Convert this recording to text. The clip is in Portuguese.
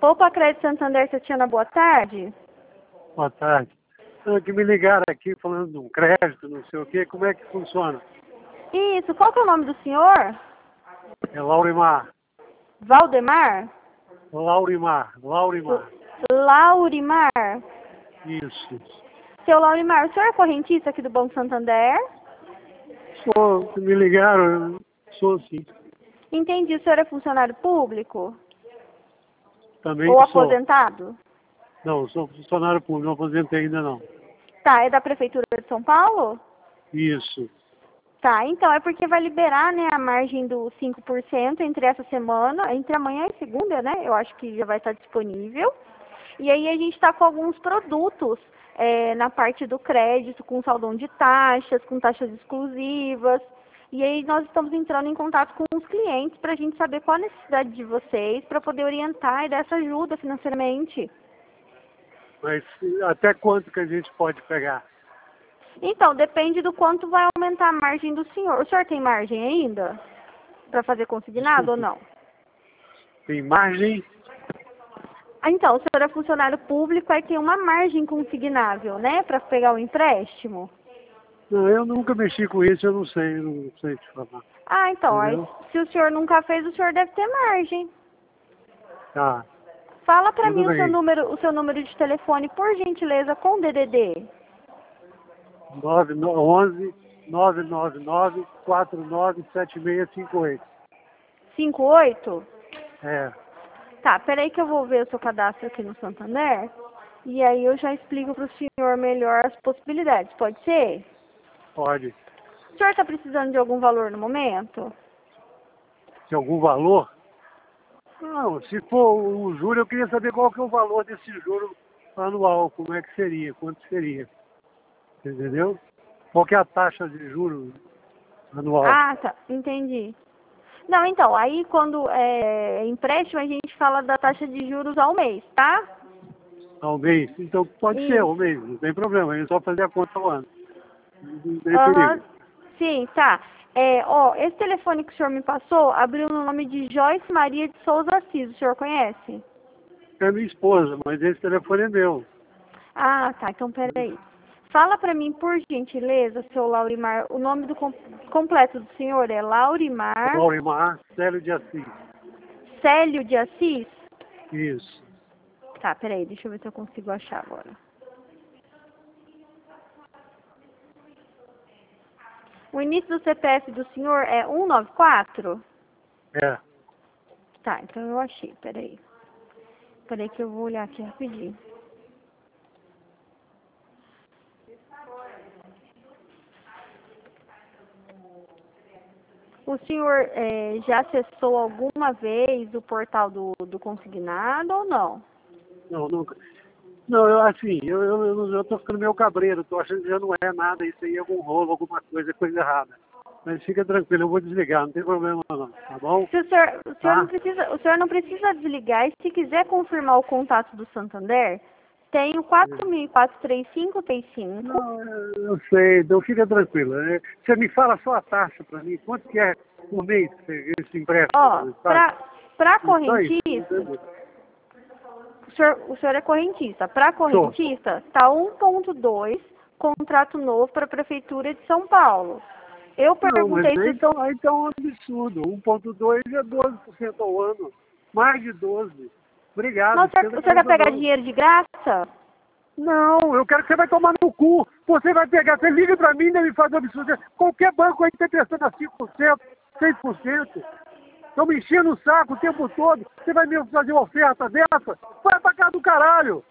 Poupa Crédito Santander, Tatiana, boa tarde. Boa tarde. Que me ligaram aqui falando de um crédito, não sei o quê. Como é que funciona? Isso, qual que é o nome do senhor? É Laurimar. Valdemar? Laurimar. Laurimar? Isso. Seu Laurimar, o senhor é correntista aqui do Banco Santander? Sou, me ligaram, eu sou sim. Entendi, o senhor é funcionário público? Também Ou sou. aposentado? Não, sou funcionário público, não aposentei ainda não. Tá, é da Prefeitura de São Paulo? Isso. Tá, então é porque vai liberar, né, a margem do 5% entre essa semana, entre amanhã e segunda, né? Eu acho que já vai estar disponível. E aí a gente está com alguns produtos na parte do crédito, com saldão de taxas, com taxas exclusivas. E aí nós estamos entrando em contato com os clientes para a gente saber qual a necessidade de vocês, para poder orientar e dar essa ajuda financeiramente. Mas até quanto que a gente pode pegar? Então, depende do quanto vai aumentar a margem do senhor. O senhor tem margem ainda? Para fazer consignado ou não? Tem margem? Então, o senhor é funcionário público, aí tem uma margem consignável, né? Para pegar o empréstimo. Não, eu nunca mexi com isso, eu não sei te falar. Ah, então, aí, Entendeu? se o senhor nunca fez, o senhor deve ter margem. Tá. Fala para Tudo mim bem. o seu número de telefone, por gentileza, com DDD. 11 999 497658. 58? É, Tá, peraí que eu vou ver o seu cadastro aqui no Santander. E aí eu já explico para o senhor melhor as possibilidades, pode ser? pode. O senhor está precisando de algum valor no momento? Tem algum valor? Não, se for o juro, eu queria saber qual que é o valor desse juro anual, como é que seria, quanto seria. Entendeu? Qual que é a taxa de juro anual? Ah, tá, entendi. Não, então, aí quando é empréstimo, a gente fala da taxa de juros ao mês, tá? Ao mês? Então pode ser ao Isso. mês, não tem problema, é só fazer a conta ao ano. Não tem Aham. perigo. Sim, tá. Esse telefone que o senhor me passou abriu no nome de Joyce Maria de Souza Assis, o senhor conhece? É minha esposa, mas esse telefone é meu. Ah, tá, então peraí. Fala pra mim, por gentileza, seu Laurimar, o nome do completo do senhor é Laurimar Laurimar Célio de Assis. Célio de Assis? Isso. Tá, peraí, deixa eu ver se eu consigo achar agora. O início do CPF do senhor é 194? É. Tá, então eu achei, peraí. Peraí que eu vou olhar aqui rapidinho. O senhor já acessou alguma vez o portal do consignado ou não? Não, nunca. Não, eu tô ficando meio cabreiro, tô achando que já não é nada, isso aí é algum rolo, alguma coisa errada. Mas fica tranquilo, eu vou desligar, não tem problema não, tá bom? Se Tá? o senhor não precisa desligar, e se quiser confirmar o contato do Santander, tem o 4.43535. Não, eu sei, então fica tranquilo. Você me fala só a taxa para mim, quanto que é por mês esse empréstimo? Ó, Sabe? pra Isso aí. correntista, o senhor é correntista. Pra Sou. correntista, tá 1.2, contrato novo para a Prefeitura de São Paulo. Eu Não, mas perguntei se... aí tá um absurdo. 1,2 é 12% ao ano. Mais de 12. Obrigado, Não, esquenta o a senhor quer cabeça pegar não. dinheiro de graça? Não, eu quero que você vai tomar no cu. Você vai pegar, você liga pra mim e me faz absurdo. Qualquer banco aí tá prestando a 5%, 6%. Estão me enchendo o saco o tempo todo. Você vai me fazer uma oferta dessa? Vai pra casa do caralho.